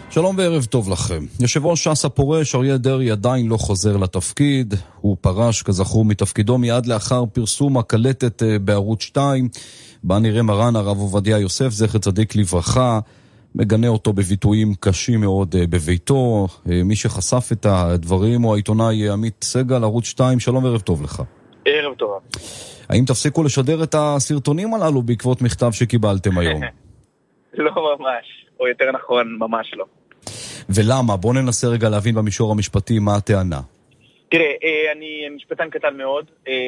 שלום וערב טוב לכם. יושב ראש ש"ס הפורש אריה דרעי עדיין לא חוזר לתפקיד. הוא פרש כזכור מתפקידו מיד לאחר פרסום הקלטת בערוץ 2, בה נראה מרן הרב עובדיה יוסף זכר צדיק לברכה מגנה אותו בביטויים קשים מאוד בביתו. מי שחשף את הדברים הוא העיתונאי עמית סגל, ערוץ 2. שלום וערב טוב לך. ערב טוב. האם תפסיקו לשדר את הסרטונים הללו בעקבות מכתב שקיבלתם היום? לא ממש, או יותר נכון ממש לא. ולמה? בוא ננסה רגע להבין במישור המשפטי מה הטענה. תראה, אני משפטן קטן מאוד,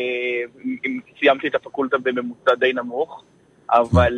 סיימתי את הפקולטה בממוצע די נמוך, אבל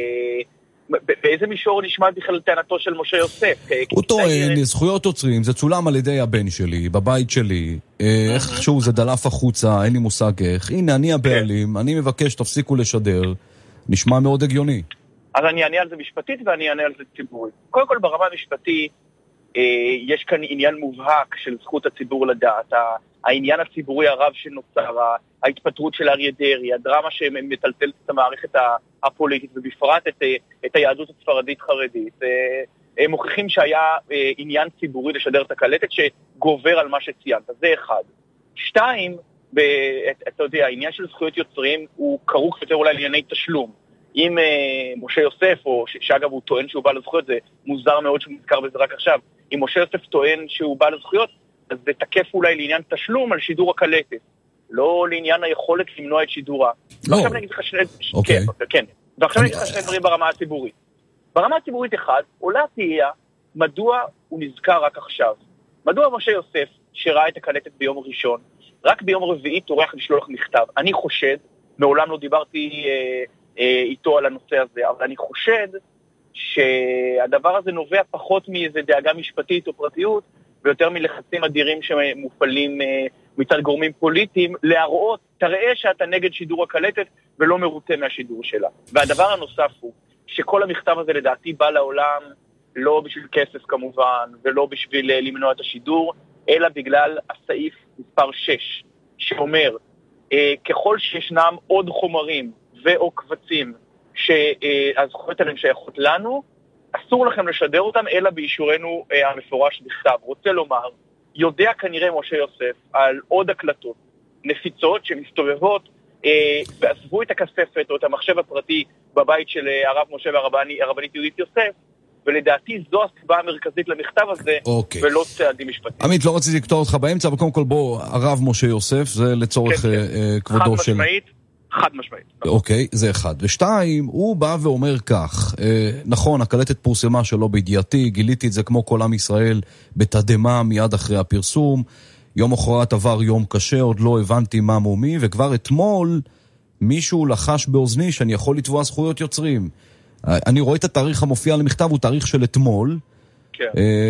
באיזה מישור נשמע בכלל טענתו של משה יוסף? הוא טוען, זכויות יוצרים, זה צולם על ידי הבן שלי, בבית שלי, איכשהו זה דלף החוצה, אין לי מושג איך, הנה אני הבעלים, אני מבקש תפסיקו לשדר, נשמע מאוד הגיוני. אז אני אענה על זה משפטית ואני אענה על זה ציבורית. קודם כל ברמה המשפטית, יש כאן עניין מובהק של זכות הציבור לדעת, העניין הציבורי הרב שנוצר, ההתפטרות של אריה דרעי, הדרמה שמטלטלת את המערכת הפוליטית ובפרט את היהדות הספרדית חרדית, הם מוכיחים שהיה עניין ציבורי לשדר את הקלטת שגובר על מה שציינת. זה אחד. שתיים, אתה יודע, העניין של זכויות יוצרים הוא כרוך יותר אולי לענייני תשלום. אם משה יוסף, או שאגב הוא טוען שהוא בא לזכויות, זה מוזר מאוד שהוא נזכר בזה רק עכשיו, אם משה יוסף טוען שהוא בא לזכויות, אז זה תקף אולי לעניין תשלום על שידור הקלטת, לא לעניין היכולת למנוע את שידורה. ועכשיו אני אגיד לך ועכשיו אני אגיד לך שני דברים ברמה הציבורית. ברמה הציבורית אחד, עולה תהייה, מדוע הוא נזכר רק עכשיו? מדוע משה יוסף, שראה את הקלטת ביום ראשון, רק ביום רביעי טורח לשלוח מכתב? אני חושד, מעולם לא דיברתי איתו על הנושא הזה, אבל אני חושד שהדבר הזה נובע פחות מאיזה דאגה משפטית או פרטיות, ויותר מלחצים אדירים שמופעלים מצד גורמים פוליטיים, להראות, תראה שאתה נגד שידור הקלטת ולא מרוצה מהשידור שלה. והדבר הנוסף הוא, שכל המכתב הזה לדעתי בא לעולם, לא בשביל כסף כמובן, ולא בשביל למנוע את השידור, אלא בגלל הסעיף מספר 6, שאומר, ככל שישנם עוד חומרים, ואו קבצים שהזכויות עליהם שייכות לנו, אסור לכם לשדר אותם אלא באישורנו המפורש בכתב. רוצה לומר, יודע כנראה משה יוסף על עוד הקלטות נפיצות שמסתובבות ועזבו את הכספת או את המחשב הפרטי בבית של הרב משה והרבנית יהודית יוסף, ולדעתי זו הסיבה המרכזית למכתב הזה, ולא צעדים משפטיים. עמית, לא רציתי לקטוע אותך באמצע, אבל קודם כל בוא, הרב משה יוסף, זה לצורך כבודו של... חד משמעית. אוקיי, זה אחד. ושתיים, הוא בא ואומר כך, נכון, הקלטת פורסמה שלא בידיעתי, גיליתי את זה כמו כל עם ישראל בתדמה מיד אחרי הפרסום, יום אחרת עבר יום קשה, עוד לא הבנתי מה מומי, וכבר אתמול מישהו לחש באוזני שאני יכול לתבוע זכויות יוצרים. אני רואה את התאריך המופיע למכתב, הוא תאריך של אתמול, כן.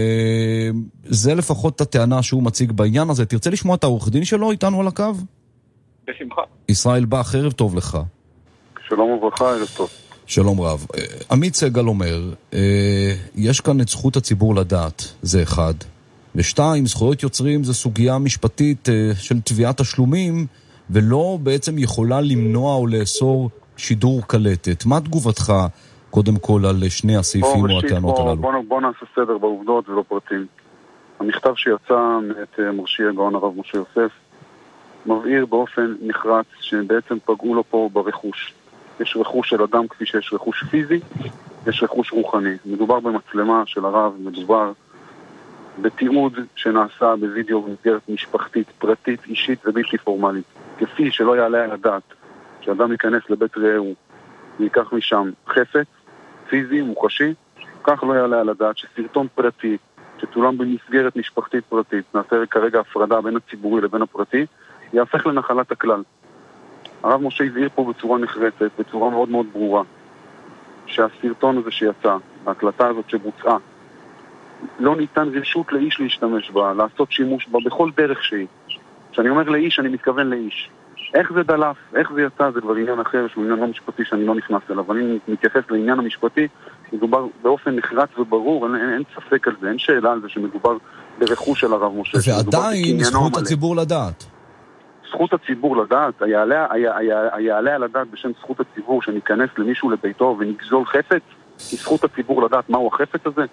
זה לפחות הטענה שהוא מציג בעניין הזה. תרצה לשמוע את העורך דין שלו איתנו על הקו? בשמחה. ישראל בח, ערב טוב לך. שלום וברכה, ערב טוב. שלום רב. עמית סגל אומר, יש כאן את זכות הציבור לדעת, זה אחד. ושתיים, זכויות יוצרים זה סוגיה משפטית של תביעת תשלומים, ולא בעצם יכולה למנוע או לאסור שידור קלטת. מה תגובתך קודם כל על שני הסעיפים או הטענות הללו? בוא נעשה סדר בעובדות ולא פרטים. המכתב שיצא מאת מרשי הגאון הרב משה יוסף, מבהיר באופן נחרץ שבעצם פגעו לו פה ברכוש. יש רכוש של אדם כפי שיש רכוש פיזי, יש רכוש רוחני. מדובר במצלמה של הרב, מדובר בתיעוד שנעשה בווידאו במסגרת משפחתית, פרטית, אישית ובלתי פורמלית. כפי שלא יעלה על הדעת שאדם ייכנס לבית רעהו ויקח משם חפץ, פיזי, מוחשי, כך לא יעלה על הדעת שסרטון פרטי שצולם במסגרת משפחתית פרטית, נעשה כרגע הפרדה בין הציבורי לבין הפרטי, יהפך לנחלת הכלל. הרב משה הבהיר פה בצורה נחרצת, בצורה מאוד מאוד ברורה, שהסרטון הזה שיצא, ההקלטה הזאת שבוצעה, לא ניתן רשות לאיש להשתמש בה, לעשות שימוש בה בכל דרך שהיא. כשאני אומר לאיש, אני מתכוון לאיש. איך זה דלף, איך זה יצא, זה כבר עניין אחר, שהוא עניין לא משפטי שאני לא נכנס אליו. אני מתייחס לעניין המשפטי, מדובר באופן נחרץ וברור, אין ספק על זה, אין שאלה על זה שמדובר ברכוש של הרב משה. ועדיין זכות הציבור לדעת. זכות הציבור לדעת, היעלה על הדעת בשם זכות הציבור שניכנס למישהו לביתו ונגזול חפץ, כי זכות הציבור לדעת מהו החפץ הזה.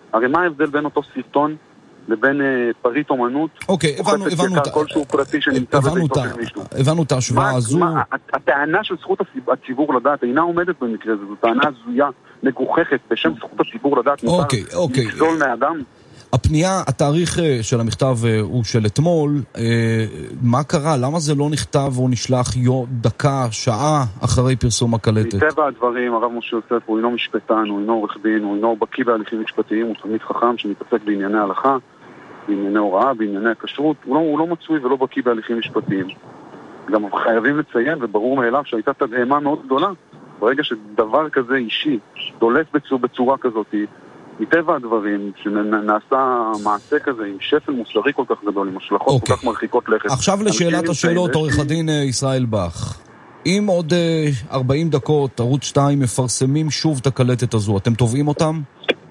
הרי מה ההבדל בין אותו סרטון לבין פריט אומנות? אוקיי, הבנו כלשהו פרטי שנמצא בביתו של מישהו. הבנו את ההשוואה הזו. הטענה של זכות הציבור לדעת אינה עומדת במקרה הזה, זו טענה הזויה, מגוחכת, בשם זכות הציבור לדעת מותר לגזול מהאדם. הפנייה, התאריך של המכתב הוא של אתמול. מה קרה? למה זה לא נכתב או נשלח דקה, שעה אחרי פרסום הקלטת? מטבע הדברים, הרב משה יוסף הוא אינו משפטן, הוא אינו עורך דין, הוא אינו בקיא בהליכים משפטיים, הוא תלמיד חכם שמתעסק בענייני הלכה, בענייני הוראה, בענייני הכשרות. הוא לא מצוי ולא בקיא בהליכים משפטיים. גם חייבים לציין, וברור מאליו שהייתה תדהמה מאוד גדולה, ברגע שדבר כזה אישי דולף בצורה כזאת, מטבע הדברים, שנעשה מעשה כזה עם שפל מוסרי כל כך גדול, עם השלכות כל כך מרחיקות לכת. עכשיו לשאלת השאלות, עורך הדין ישראל בך. אם עוד 40 דקות ערוץ 2 מפרסמים שוב את הקלטת הזו, אתם תובעים אותם?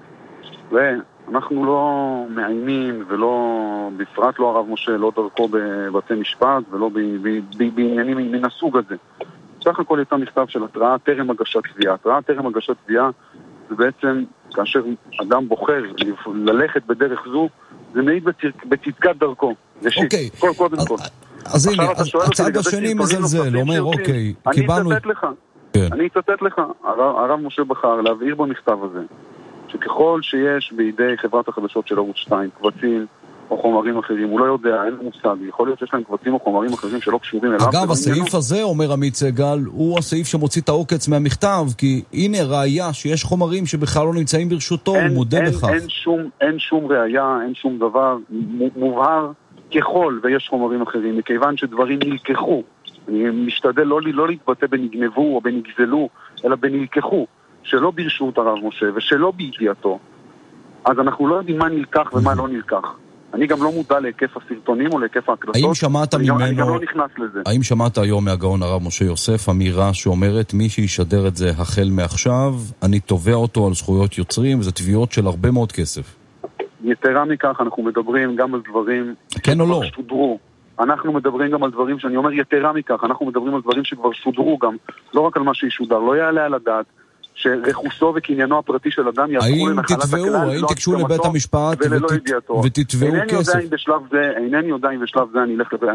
אנחנו לא מאיימים, ולא, בפרט לא הרב משה, לא דרכו בבתי משפט, ולא בעניינים מן הסוג הזה. סך הכל יצא מכתב של התראה טרם הגשת תביעה. התראה טרם הגשת תביעה זה בעצם, כאשר אדם בוחר ללכת בדרך זו, זה מעיד בצדקת דרכו. אוקיי. קודם כל. אז הנה, הצד השני מזלזל, אומר, אוקיי, קיבלנו... אני אצטט לך. הרב משה בחר להבהיר במכתב הזה, שככל שיש בידי חברת החדשות של ערוץ 2 קבצים או חומרים אחרים, הוא לא יודע, אין מושג, יכול להיות שיש להם קבצים או חומרים אחרים שלא קשורים אליו. אגב, הסעיף הזה, אומר עמית סגל, הוא הסעיף שמוציא את העוקץ מהמכתב, כי הנה ראיה שיש חומרים שבכלל לא נמצאים ברשותו, הוא מודה בכך. אין שום ראיה, אין שום דבר מובהר ככל ויש חומרים אחרים, מכיוון שדברים נלקחו. אני משתדל לא להתבטא בנגנבו או בנגזלו, אלא בנלקחו, שלא ברשות הרב משה ושלא בידיעתו. אז אנחנו לא יודעים מה נלקח ומה לא נלקח. אני גם לא מודע להיקף הסרטונים או להיקף ההקלטות. האם שמעת ממנו... אני גם לא נכנס לזה. האם שמעת היום מהגאון הרב משה יוסף אמירה שאומרת מי שישדר את זה החל מעכשיו, אני תובע אותו על זכויות יוצרים, וזה תביעות של הרבה מאוד כסף. יתרה מכך, אנחנו מדברים גם על דברים כן או לא? שודרו. אנחנו מדברים גם על דברים שאני אומר יתרה מכך, אנחנו מדברים על דברים שכבר שודרו גם, לא רק על מה שישודר. לא יעלה על הדעת שרכוסו וקניינו הפרטי של אדם יהפכו לנחלת הכלל, האם תקשו לבית המשפט ותתבעו כסף? אינני יודע אם בשלב זה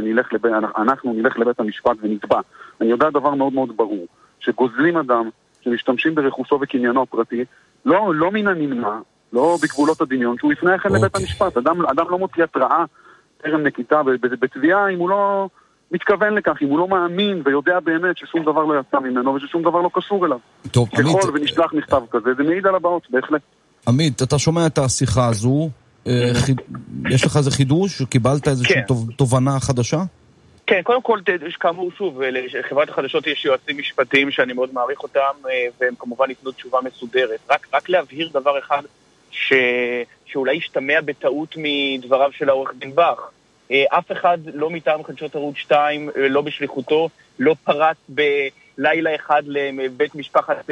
אנחנו נלך לבית המשפט ונתבע. אני יודע דבר מאוד מאוד ברור, שגוזלים אדם שמשתמשים ברכוסו וקניינו הפרטי, לא מן הנמנע, לא בגבולות הדמיון, שהוא יפנה אחרי לבית המשפט. אדם לא מוציא התראה טרם נקיטה בתביעה אם הוא לא מתכוון לכך, אם הוא לא מאמין ויודע באמת ששום דבר לא יצא ממנו וששום דבר לא קשור אליו. טוב, עמית, ככל ונשלח מכתב כזה, זה מעיד על הבאות, בהחלט. עמית, אתה שומע את השיחה הזו, יש לך איזה חידוש? קיבלת איזושהי תובנה חדשה? כן, קודם כל, כאמור שוב, לחברת החדשות יש יועצים משפטיים שאני מאוד מעריך אותם, והם כמובן ייתנו תשובה מסודרת. רק להבהיר דבר אחד שאולי ישתמע בטעות מדבריו של העורך דין בך. אף אחד לא מטעם חדשות ערוץ 2, לא בשליחותו, לא פרץ בלילה אחד לבית משפחת...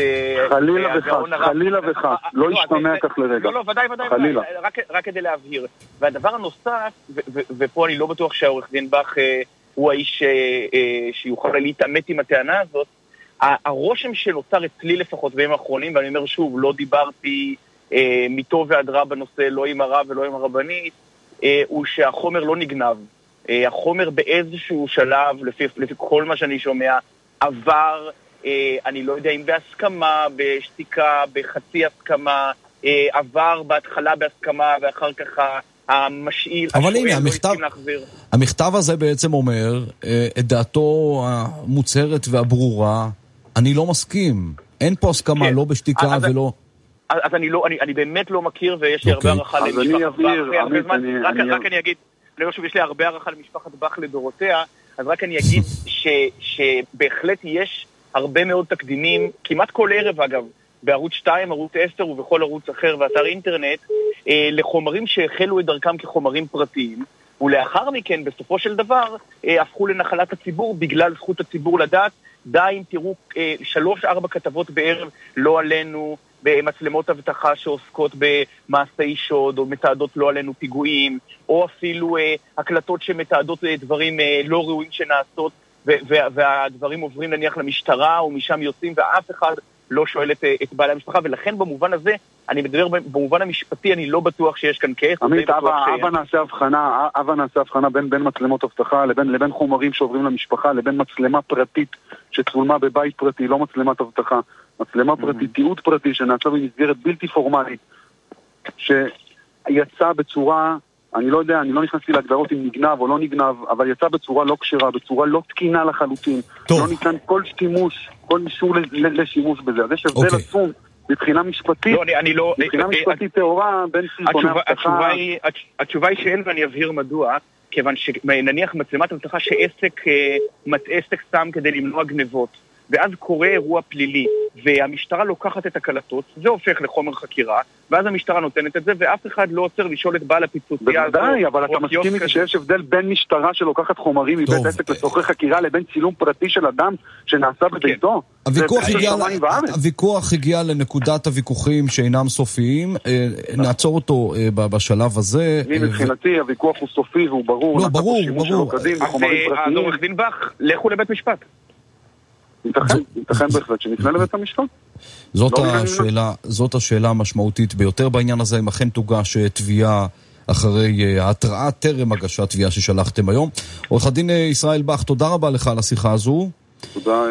חלילה וחס, לא ישתמע כך לרגע. לא, ודאי, רק כדי להבהיר. והדבר הנוסף, ופה אני לא בטוח שהעורך דין בך הוא האיש שיוכל להתעמת עם הטענה הזאת, הרושם שנוצר אצלי לפחות בימים האחרונים, ואני אומר שוב, לא דיברתי מטוב ועד רע בנושא, לא עם הרב ולא עם הרבנית, הוא שהחומר לא נגנב. החומר באיזשהו שלב, לפי כל מה שאני שומע, עבר, אני לא יודע אם בהסכמה, בשתיקה, בחצי הסכמה, עבר בהתחלה בהסכמה, ואחר כך המשאיל, אבל הנה, המכתב הזה בעצם אומר, את דעתו המוצהרת והברורה, אני לא מסכים. אין פה הסכמה, לא בשתיקה ולא... אז אני באמת לא מכיר, ויש לי הרבה הערכה למשפחת בך. רק אני אגיד, יש לי הרבה הערכה למשפחת בך לדורותיה, אז רק אני אגיד שבהחלט יש הרבה מאוד תקדימים, כמעט כל ערב אגב, בערוץ 2, ערוץ 10 ובכל ערוץ אחר ואתר אינטרנט, לחומרים שהחלו את דרכם כחומרים פרטיים, ולאחר מכן, בסופו של דבר, הפכו לנחלת הציבור בגלל זכות הציבור לדעת. די אם תראו 3-4 כתבות בערב, לא עלינו, במצלמות אבטחה שעוסקות במעשי שוד, או מתעדות לא עלינו פיגועים, או אפילו הקלטות שמתעדות דברים לא ראויים שנעשות, והדברים עוברים נניח למשטרה, ומשם יוצאים, ואף אחד לא שואל את בעלי המשפחה, ולכן במובן הזה, אני מדבר במובן המשפטי, אני לא בטוח שיש כאן כעס. עמית, אבא נעשה הבחנה בין מצלמות אבטחה לבין חומרים שעוברים למשפחה, לבין מצלמה פרטית שצולמה בבית פרטי, לא מצלמת אבטחה, מצלמה פרטית, תיעוד פרטי שנעשה במסגרת בלתי פורמלית, שיצא בצורה, אני לא יודע, אני לא נכנסתי להגדרות אם נגנב או לא נגנב, אבל יצא בצורה לא קשרה, בצורה לא תקינה לחלוטין. לא ניתן כל שימוש, כל אישור לשימוש בזה. אז יש הבדל עצום מבחינה משפטית, מבחינה משפטית תאורה בין סרטוני אבטחה. התשובה היא שאין, ואני אבהיר מדוע, כיוון שנניח מצלמת אבטחה שעסק שם כדי למנוע גנבות, ואז קורה אירוע פלילי, והמשטרה לוקחת את הקלטות, זה הופך לחומר חקירה, ואז המשטרה נותנת את זה, ואף אחד לא עוצר לשאול את בעל הפיצוצייה הזו. בוודאי, אבל אתה מסכים איתי שיש הבדל בין משטרה שלוקחת חומרים מבית עסק לצורכי חקירה, לבין צילום פרטי של אדם שנעשה בביתו. הוויכוח הגיע לנקודת הוויכוחים שאינם סופיים, נעצור אותו בשלב הזה. מבחינתי הוויכוח הוא סופי והוא ברור. לא, ברור. אז עורך דין בך, לכו לבית משפט. ייתכן בהחלט שנפנה לבית המשפט. זאת השאלה המשמעותית ביותר בעניין הזה, אם אכן תוגש תביעה אחרי ההתראה טרם הגשת תביעה ששלחתם היום. עורך הדין ישראל בך, תודה רבה לך על השיחה הזו. תודה.